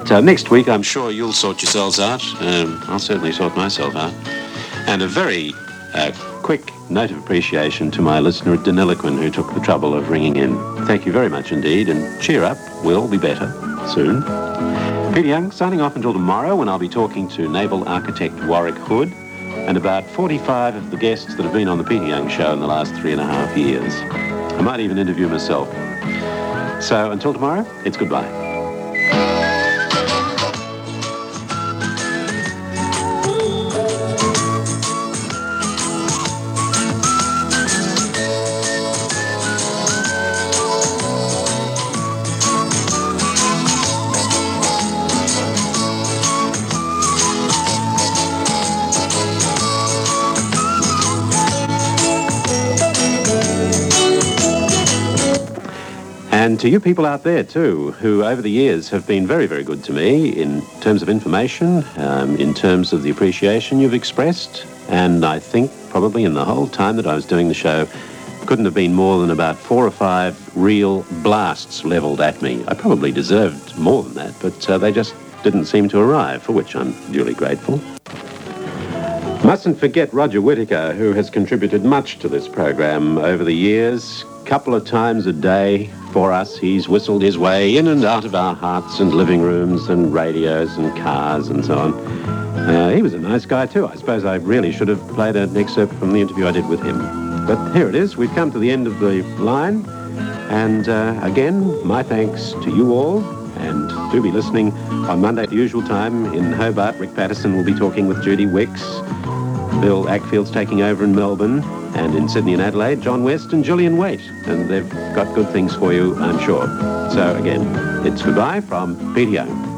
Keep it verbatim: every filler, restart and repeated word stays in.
But uh, next week, I'm sure you'll sort yourselves out. Um, I'll certainly sort myself out. And a very uh, quick note of appreciation to my listener, Deniliquin, who took the trouble of ringing in. Thank you very much indeed, and cheer up, we'll be better soon. Peter Young, signing off until tomorrow, when I'll be talking to naval architect Warwick Hood and about forty-five of the guests that have been on the Peter Young Show in the last three and a half years. I might even interview myself. So until tomorrow, it's goodbye. And to you people out there, too, who over the years have been very, very good to me in terms of information, um, in terms of the appreciation you've expressed. And I think probably in the whole time that I was doing the show, couldn't have been more than about four or five real blasts levelled at me. I probably deserved more than that, but uh, they just didn't seem to arrive, for which I'm duly grateful. Mustn't forget Roger Whittaker, who has contributed much to this program over the years. Couple of times a day for us, he's whistled his way in and out of our hearts and living rooms and radios and cars and so on. Uh, he was a nice guy too. I suppose I really should have played an excerpt from the interview I did with him. But here it is. We've come to the end of the line. And uh, again, my thanks to you all. And do be listening on Monday at the usual time in Hobart. Rick Patterson will be talking with Judy Wicks. Bill Ackfield's taking over in Melbourne. And in Sydney and Adelaide, John West and Julian Waite. And they've got good things for you, I'm sure. So again, it's goodbye from Peter Young.